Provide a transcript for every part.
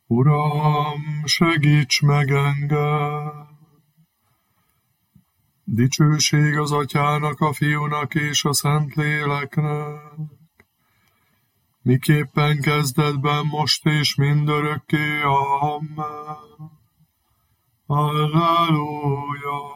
Uram, segíts meg engem! Dicsőség az Atyának, a Fiúnak és a Szentléleknek, miképpen kezdetben, most és mindörökké. Amen. Halleluja!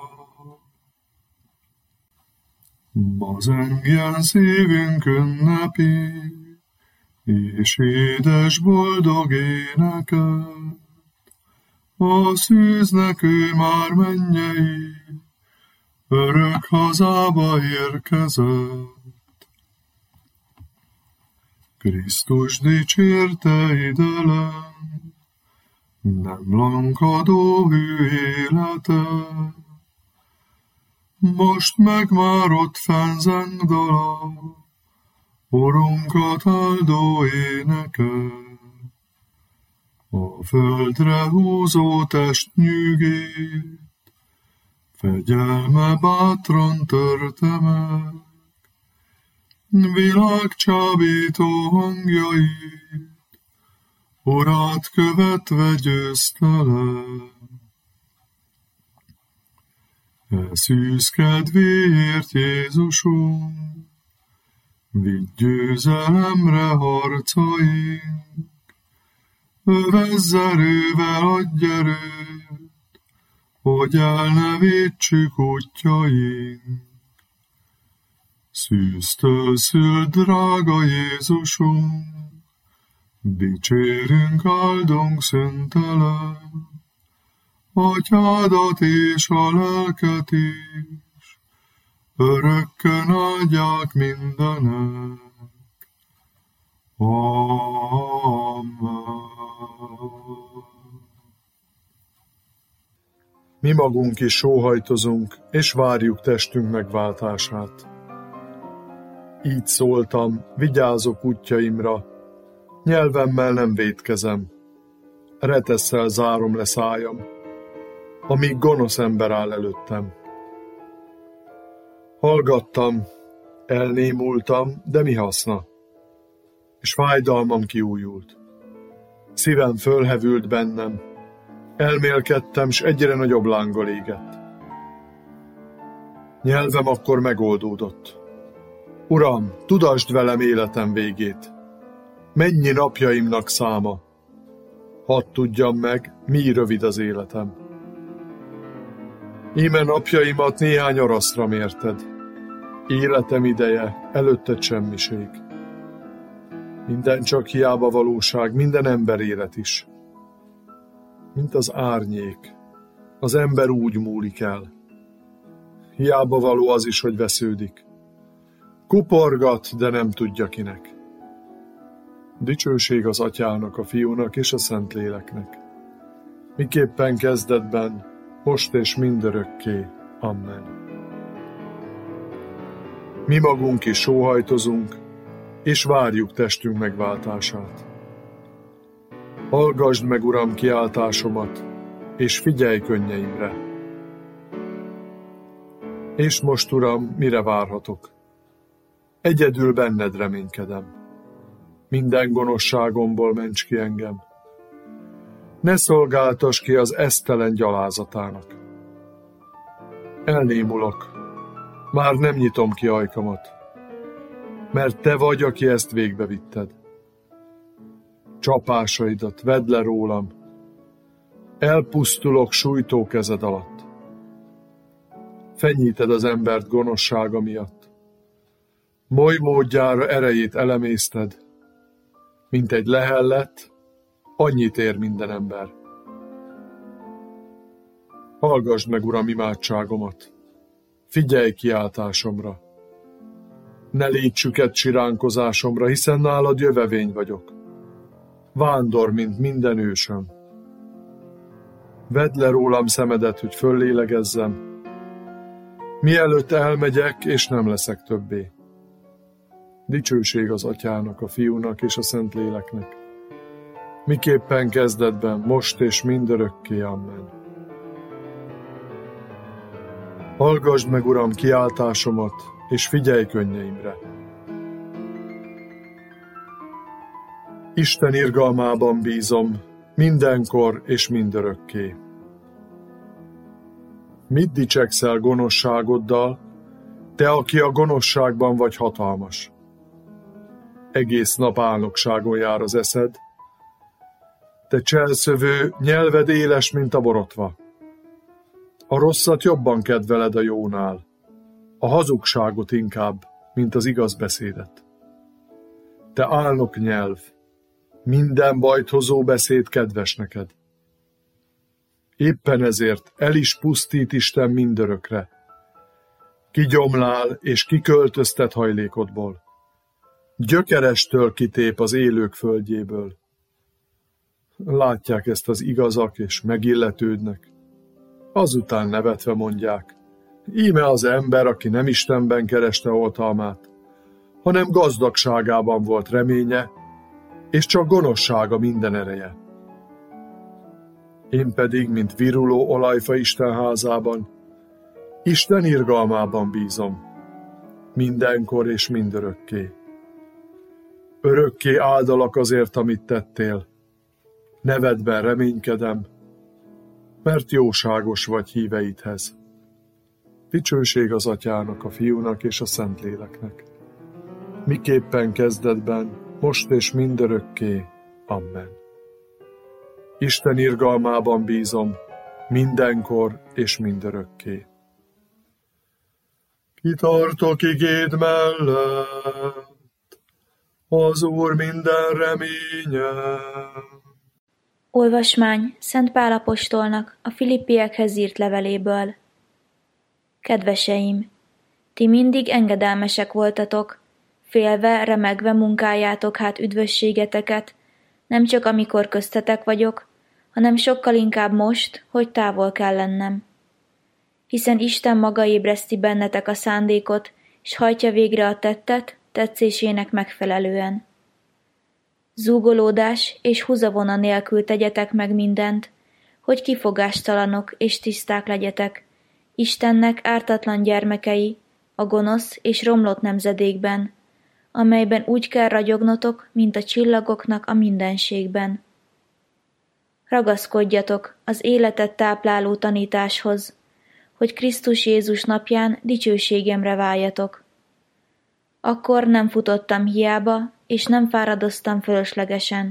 Ma zengjen szívünk ünnepi, és édes boldog éneket, a szűznek ő már mennyei, örök hazába érkezett. Krisztus dicsérte idelen, nem lankadó hű élete, most meg már ott fenn zeng dala, Urunkat áldó énekel. A földre húzó test nyűgét, fegyelme bátran törte meg, világcsábító hangjait, Urát követve győzte le. E szűz kedvéért, Jézusunk, vidd győzelemre harcaink, övezz erővel, adj erőt, hogy el ne vétsük útjaink. Szűztől szült, drága Jézusunk, dicsérünk, áldunk szüntelen, Atyádat és a lelket is, örökkön áldják mindenek. Amen. Mi magunk is sóhajtozunk, és várjuk testünk megváltását. Így szóltam, vigyázok útjaimra, nyelvemmel nem vétkezem, retesszel zárom le szájam, amíg gonosz ember áll előttem. Hallgattam, elnémultam, de mi haszna? És fájdalmam kiújult. Szívem fölhevült bennem, elmélkedtem, s egyre nagyobb lánggal égett. Nyelvem akkor megoldódott. Uram, tudasd velem életem végét. Mennyi napjaimnak száma? Hadd tudjam meg, mi rövid az életem. Íme napjaimat néhány araszra mérted. Életem ideje, előtted semmiség. Minden csak hiába valóság, minden ember élet is. Mint az árnyék, az ember úgy múlik el. Hiába való az is, hogy vesződik. Kuporgat, de nem tudja kinek. Dicsőség az Atyának, a Fiúnak és a Szentléleknek, miképpen kezdetben, most és mindörökké. Amen. Mi magunk is sóhajtozunk, és várjuk testünk megváltását. Hallgasd meg, Uram, kiáltásomat, és figyelj könnyeimre. És most, Uram, mire várhatok? Egyedül benned reménykedem. Minden gonoszságomból ments ki engem. Ne szolgáltass ki az esztelen gyalázatának. Elnémulok, már nem nyitom ki ajkamat, mert te vagy, aki ezt végbevitted. Csapásaidat vedd le rólam, elpusztulok sújtó kezed alatt. Fenyíted az embert gonoszsága miatt, moly módjára erejét elemészted, mint egy lehellet, annyit ér minden ember. Hallgasd meg, Uram, imádságomat, figyelj kiáltásomra. Ne légy süket siránkozásomra, hiszen nálad jövevény vagyok. Vándor, mint minden ősöm. Vedd le rólam szemedet, hogy föllélegezzem, mielőtt elmegyek, és nem leszek többé. Dicsőség az Atyának, a Fiúnak és a Szentléleknek, miképpen kezdetben, most és mindörökké. Amen. Hallgasd meg, Uram, kiáltásomat, és figyelj könnyeimre. Isten irgalmában bízom, mindenkor és mindörökké. Mit dicsekszel gonoszságoddal, te, aki a gonoszságban vagy hatalmas? Egész nap álnokságon jár az eszed, te cselszövő, nyelved éles, mint a borotva. A rosszat jobban kedveled a jónál, a hazugságot inkább, mint az igaz beszédet. Te álnok nyelv, minden bajt hozó beszéd kedves neked. Éppen ezért el is pusztít Isten mindörökre. Kigyomlál és kiköltöztet hajlékodból. Gyökerestől kitép az élők földjéből. Látják ezt az igazak és megilletődnek. Azután nevetve mondják, íme az ember, aki nem Istenben kereste oltalmát, hanem gazdagságában volt reménye, és csak gonoszsága minden ereje. Én pedig, mint viruló olajfa Isten házában, Isten irgalmában bízom, mindenkor és mindörökké. Örökké áldalak azért, amit tettél, nevedben reménykedem, mert jóságos vagy híveidhez. Dicsőség az Atyának, a Fiúnak és a Szentléleknek. Miképpen kezdetben, most és mindörökké. Amen. Isten irgalmában bízom, mindenkor és mindörökké. Kitartok igéd mellett, az Úr minden reménye. Olvasmány Szent Pál apostolnak a Filippiekhez írt leveléből. Kedveseim, ti mindig engedelmesek voltatok, félve, remegve munkáljátok hát üdvösségeteket, nem csak amikor köztetek vagyok, hanem sokkal inkább most, hogy távol kell lennem. Hiszen Isten maga ébreszti bennetek a szándékot, s hajtja végre a tettet, tetszésének megfelelően. Zúgolódás és húzavona nélkül tegyetek meg mindent, hogy kifogástalanok és tiszták legyetek, Istennek ártatlan gyermekei, a gonosz és romlott nemzedékben, amelyben úgy kell ragyognotok, mint a csillagoknak a mindenségben. Ragaszkodjatok az életet tápláló tanításhoz, hogy Krisztus Jézus napján dicsőségemre váljatok. Akkor nem futottam hiába, és nem fáradoztam fölöslegesen.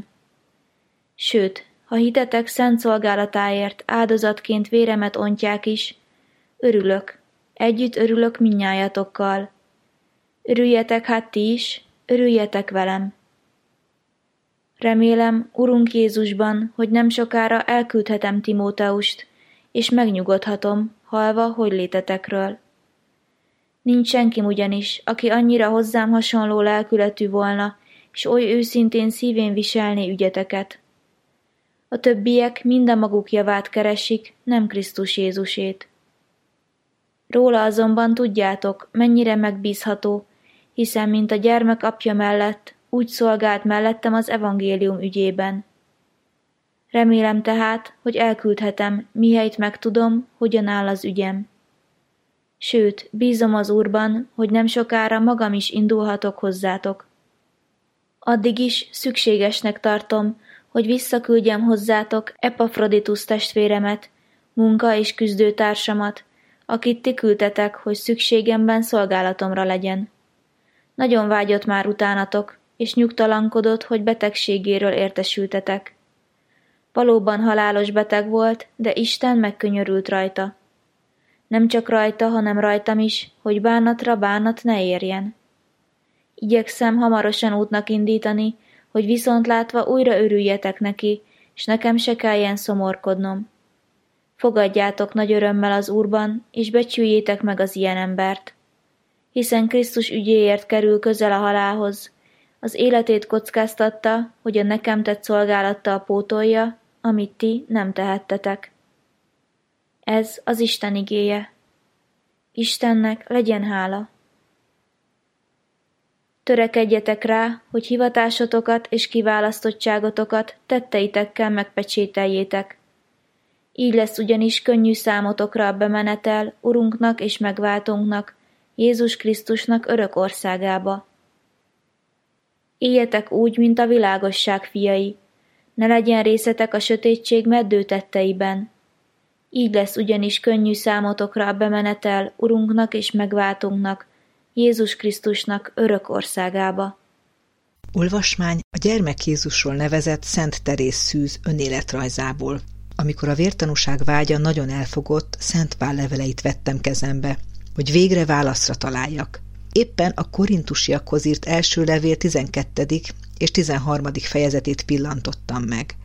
Sőt, ha hitetek szent szolgálatáért áldozatként véremet ontják is, örülök, együtt örülök mindnyájatokkal. Örüljetek hát ti is, örüljetek velem. Remélem, Urunk Jézusban, hogy nem sokára elküldhetem Timóteust, és megnyugodhatom, hallva hogylétetekről. Nincs senkim ugyanis, aki annyira hozzám hasonló lelkületű volna, és oly őszintén szívén viselné ügyeteket. A többiek mind a maguk javát keresik, nem Krisztus Jézusét. Róla azonban tudjátok, mennyire megbízható, hiszen mint a gyermek apja mellett, úgy szolgált mellettem az evangélium ügyében. Remélem tehát, hogy elküldhetem, mihelyt megtudom, hogyan áll az ügyem. Sőt, bízom az Úrban, hogy nem sokára magam is indulhatok hozzátok. Addig is szükségesnek tartom, hogy visszaküldjem hozzátok Epafroditus testvéremet, munka- és küzdőtársamat, akit ti küldtetek, hogy szükségemben szolgálatomra legyen. Nagyon vágyott már utánatok, és nyugtalankodott, hogy betegségéről értesültetek. Valóban halálos beteg volt, de Isten megkönyörült rajta. Nem csak rajta, hanem rajtam is, hogy bánatra bánat ne érjen. Igyekszem hamarosan útnak indítani, hogy viszontlátva újra örüljetek neki, és nekem se kelljen szomorkodnom. Fogadjátok nagy örömmel az Úrban, és becsüljétek meg az ilyen embert. Hiszen Krisztus ügyéért kerül közel a halálhoz, az életét kockáztatta, hogy a nekem tett szolgálattal pótolja, amit ti nem tehettetek. Ez az Isten igéje. Istennek legyen hála. Törekedjetek rá, hogy hivatásotokat és kiválasztottságotokat tetteitekkel megpecsételjétek. Így lesz ugyanis könnyű számotokra a bemenetel Urunknak és megváltónknak, Jézus Krisztusnak örök országába. Éljetek úgy, mint a világosság fiai, Ne legyen részetek a sötétség meddő tetteiben. Így lesz ugyanis könnyű számotokra a bemenetel Urunknak és megváltunknak, Jézus Krisztusnak örök országába. Olvasmány a Gyermek Jézusról nevezett Szent Teréz Szűz önéletrajzából. Amikor a vértanúság vágya nagyon elfogott, Szent Pál leveleit vettem kezembe, hogy végre válaszra találjak. Éppen a korintusiakhoz írt első levél 12. és 13. fejezetét pillantottam meg.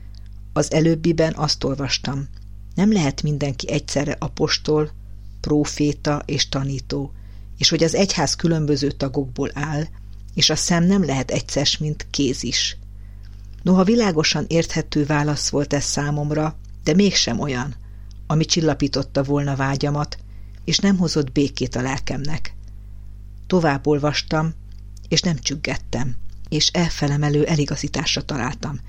Az előbbiben azt olvastam: nem lehet mindenki egyszerre apostol, próféta és tanító, és hogy az egyház különböző tagokból áll, és a szem nem lehet egyszers, mint kéz is. Noha világosan érthető válasz volt ez számomra, de mégsem olyan, ami csillapította volna vágyamat, és nem hozott békét a lelkemnek. Tovább olvastam, és nem csüggettem, és elfelemelő eligazításra találtam.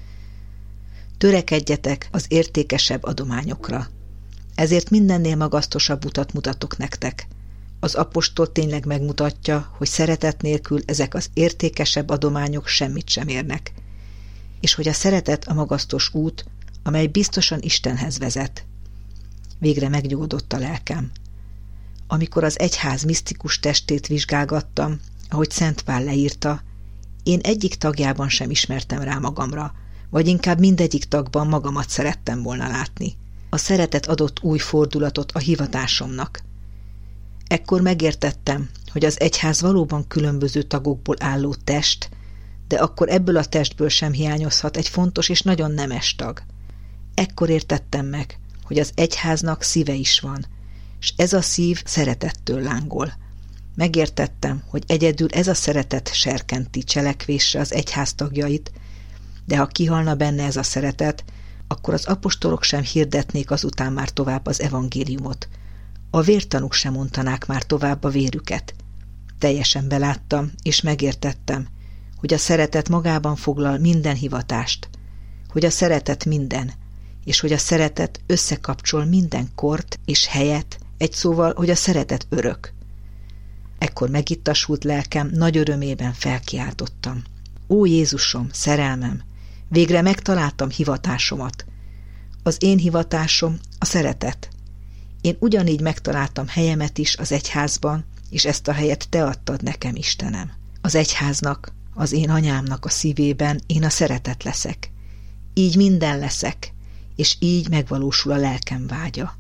Törekedjetek az értékesebb adományokra. Ezért mindennél magasztosabb utat mutatok nektek. Az apostol tényleg megmutatja, hogy szeretet nélkül ezek az értékesebb adományok semmit sem érnek, és hogy a szeretet a magasztos út, amely biztosan Istenhez vezet. Végre megnyugodott a lelkem. Amikor az egyház misztikus testét vizsgálgattam, ahogy Szent Pál leírta, én egyik tagjában sem ismertem rá magamra, vagy inkább mindegyik tagban magamat szerettem volna látni. A szeretet adott új fordulatot a hivatásomnak. Ekkor megértettem, hogy az egyház valóban különböző tagokból álló test, de akkor ebből a testből sem hiányozhat egy fontos és nagyon nemes tag. Ekkor értettem meg, hogy az egyháznak szíve is van, és ez a szív szeretettől lángol. Megértettem, hogy egyedül ez a szeretet serkenti cselekvésre az egyház tagjait, de ha kihalna benne ez a szeretet, akkor az apostolok sem hirdetnék azután már tovább az evangéliumot. A vértanúk sem mondanák már tovább a vérüket. Teljesen beláttam, és megértettem, hogy a szeretet magában foglal minden hivatást, hogy a szeretet minden, és hogy a szeretet összekapcsol minden kort és helyet, egy szóval, hogy a szeretet örök. Ekkor megittasult lelkem nagy örömében felkiáltottam: Ó Jézusom, szerelmem, végre megtaláltam hivatásomat. Az én hivatásom a szeretet. Én ugyanígy megtaláltam helyemet is az egyházban, és ezt a helyet te adtad nekem, Istenem. Az egyháznak, az én anyámnak a szívében én a szeretet leszek. Így minden leszek, és így megvalósul a lelkem vágya.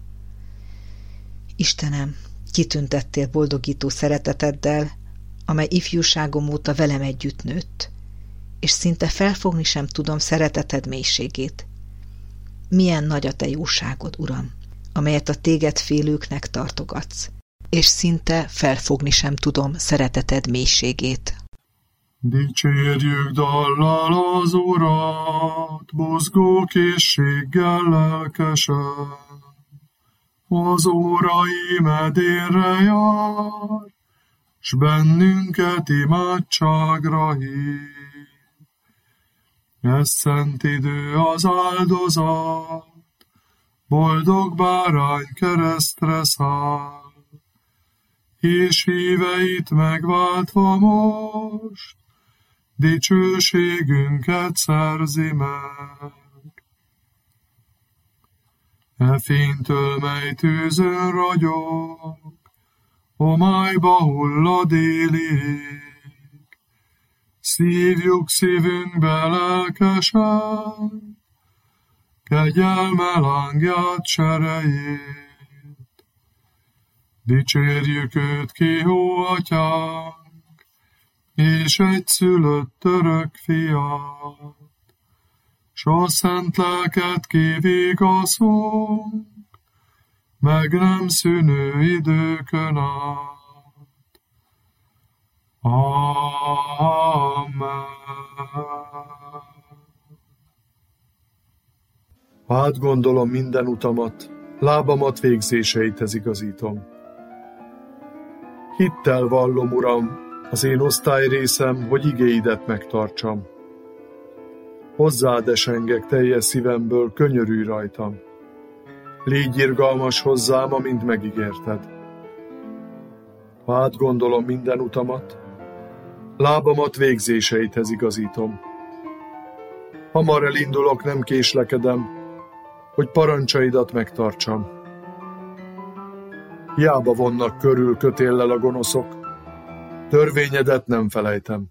Istenem, kitüntettél boldogító szereteteddel, amely ifjúságom óta velem együtt nőtt, és szinte felfogni sem tudom szereteted mélységét. Milyen nagy a te jóságod, Uram, amelyet a téged félőknek tartogatsz, és szinte felfogni sem tudom szereteted mélységét. Dicsérjük dallal az Urat, mozgó készséggel lelkesen. Az órai medérre jár, s bennünket imádságra hív. Ez szent idő az áldozat, boldog bárány keresztre száll, és híveit megváltva most, dicsőségünket szerzi meg. E fénytől, mely tűzön ragyog, homályba hull a déli ég. Szívjuk szívünkbe lelkesen, kegyelme lángját cserejét. Dicsérjük őt, Kihó atyánk, és egyszülött örök fiát, s a szent lelket kivigaszunk, meg nem szűnő időkön át. Amen. Átgondolom minden utamat, lábamat végzéseithez igazítom. Hittel vallom, Uram, az én osztályrészem, hogy igéidet megtartsam. Hozzád esengek teljes szívemből, könyörülj rajtam. Légy irgalmas hozzám, amint megígérted. Ha átgondolom minden utamat, lábamat végzéseithez igazítom. Hamar elindulok, nem késlekedem, hogy parancsaidat megtartsam. Hiába vonnak körül kötéllel a gonoszok, törvényedet nem felejtem.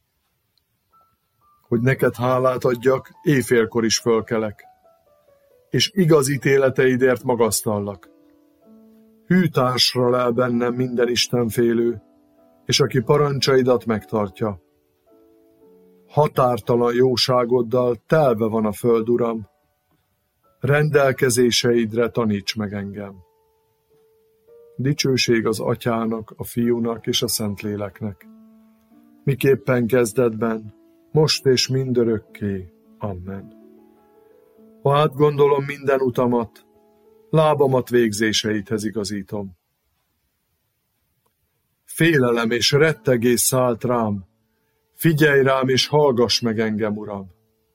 Hogy neked hálát adjak, éjfélkor is fölkelek, és igaz ítéleteidért magasztallak. Hű társra lel bennem minden istenfélő, és aki parancsaidat megtartja. Határtalan jóságoddal telve van a föld, Uram. Rendelkezéseidre taníts meg engem. Dicsőség az Atyának, a Fiúnak és a Szentléleknek. Miképpen kezdetben, most és mindörökké. Amen. Ha átgondolom minden utamat, lábamat végzéseidhez igazítom. Félelem és rettegés szállt rám, figyelj rám és hallgass meg engem, Uram.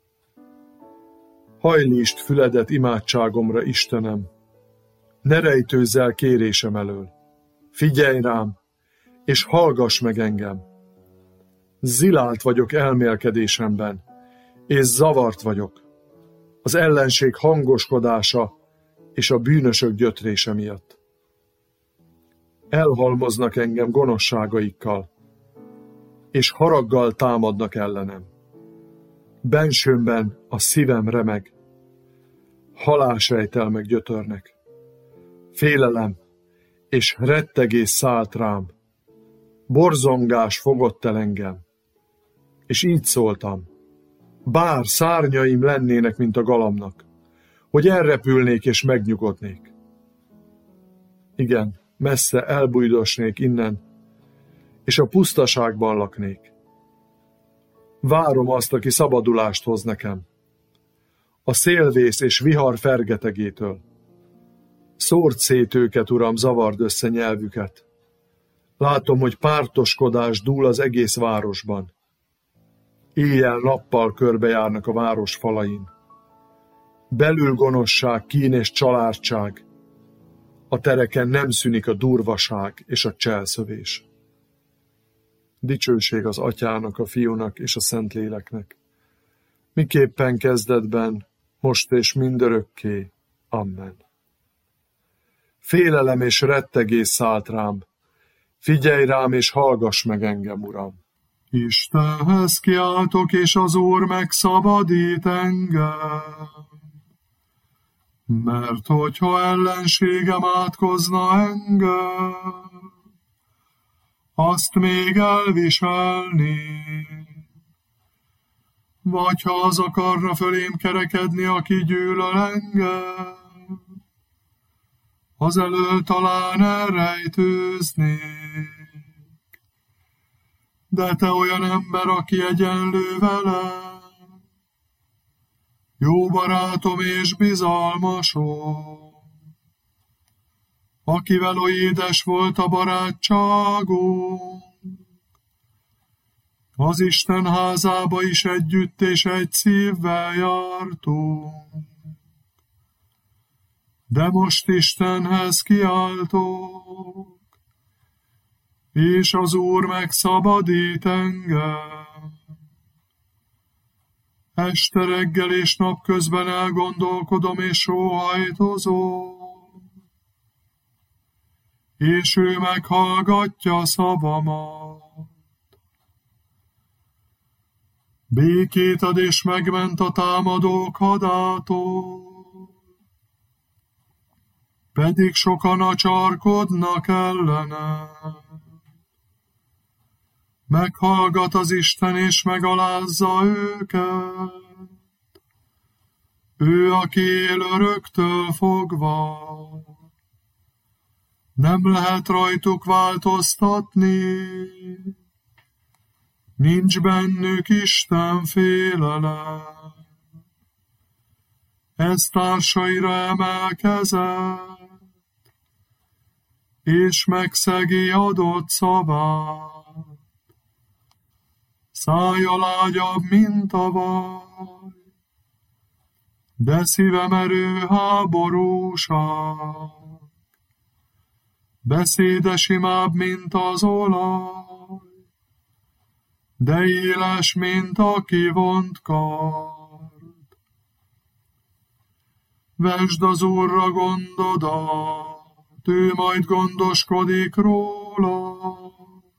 Hajlítsd füledet imádságomra, Istenem, ne rejtőzz el kérésem elől. Figyelj rám, és hallgass meg engem. Zilált vagyok elmélkedésemben, és zavart vagyok. Az ellenség hangoskodása és a bűnösök gyötrése miatt. Elhalmoznak engem gonoszságaikkal, és haraggal támadnak ellenem. Bensőmben a szívem remeg, halálsejtelmek gyötörnek. Félelem és rettegés szállt rám, borzongás fogott el engem, és így szóltam, bár szárnyaim lennének, mint a galamnak, hogy elrepülnék és megnyugodnék. Igen, messze elbújdosnék innen, és a pusztaságban laknék. Várom azt, aki szabadulást hoz nekem, a szélvész és vihar fergetegétől. Szórd szét őket, Uram, zavard össze nyelvüket. Látom, hogy pártoskodás dúl az egész városban. Éjjel-nappal körbejárnak a város falain. Belül gonoszság, kín és családság. A tereken nem szűnik a durvaság és a cselszövés. Dicsőség az Atyának, a Fiúnak és a Szentléleknek. Miképpen kezdetben, most és mindörökké. Amen. Félelem és rettegés szállt rám. Figyelj rám és hallgass meg engem, Uram. Istenhez kiáltok, és az Úr megszabadít engem. Mert hogyha ellenségem átkozna engem, azt még elviselni. Vagy ha az akarna fölém kerekedni, aki gyűlöl engem, az elől talán elrejtőznék. De te olyan ember, aki egyenlő velem, jó barátom és bizalmasom, akivel oly édes volt a barátságunk, az Isten házába is együtt és egy szívvel jártunk. De most Istenhez kiáltok, és az Úr megszabadít engem. Este reggel és napközben elgondolkodom és sóhajtozom, és ő meghallgatja szavamat. Békét ad és megment a támadók hadától, pedig sokan acsarkodnak ellenem. Meghallgat az Isten és megalázza őket, ő, aki él öröktől fogva. Nem lehet rajtuk változtatni, nincs bennük Isten félelem. Ez társaira emelkezett, és megszegi adott szavát. Szája lágyabb, mint a vaj, de szíve merő háborúság. Beszéde simább, mint az olaj, de éles, mint a kivont kard. Vesd az Úrra gondodat, ő majd gondoskodik rólad,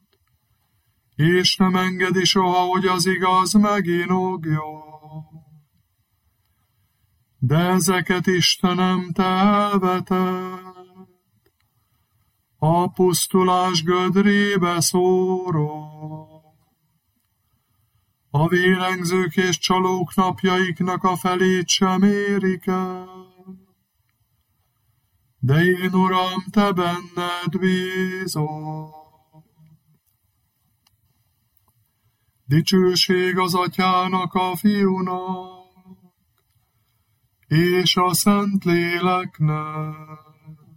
és nem engedi soha, hogy az igaz meginogjon. De ezeket, Istenem, te elveted, a pusztulás gödrébe szórod. A vérengzők és csalók napjaiknak a felét sem érik el. De én, Uram, te benned bízom. Dicsőség az Atyának, a Fiúnak, és a Szentléleknek,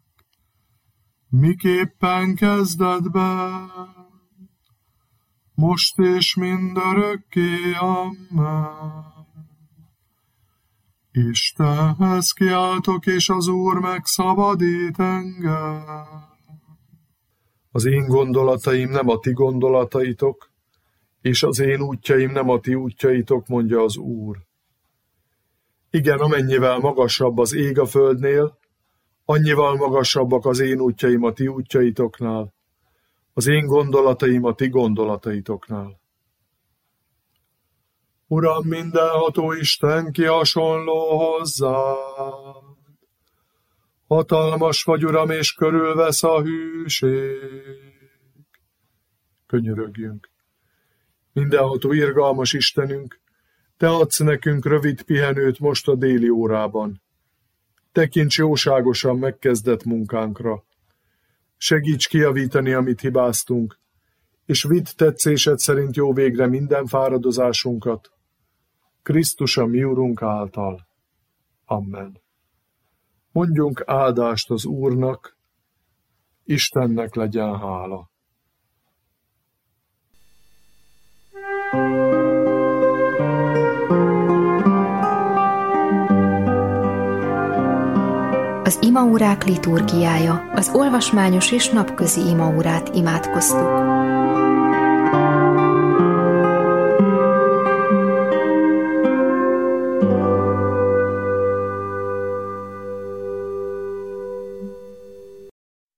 miképpen kezdetben, most és mindörökké, amen. Istenhez kiáltok, és az Úr megszabadít engem. Az én gondolataim nem a ti gondolataitok, és az én útjaim nem a ti útjaitok, mondja az Úr. Igen, amennyivel magasabb az ég a földnél, annyival magasabbak az én útjaim a ti útjaitoknál, az én gondolataim a ti gondolataitoknál. Uram, mindenható Isten, ki hasonló hozzád. Hatalmas vagy, Uram, és körülvesz a hűség. Könyörögjünk. Mindenható irgalmas Istenünk, te adsz nekünk rövid pihenőt most a déli órában. Tekints jóságosan megkezdett munkánkra. Segíts kijavítani, amit hibáztunk, és vidd tetszésed szerint jó végre minden fáradozásunkat. Krisztus a mi Urunk által. Amen. Mondjunk áldást az Úrnak, Istennek legyen hála. Az imaórák liturgiája, az olvasmányos és napközi imaórát imádkoztuk.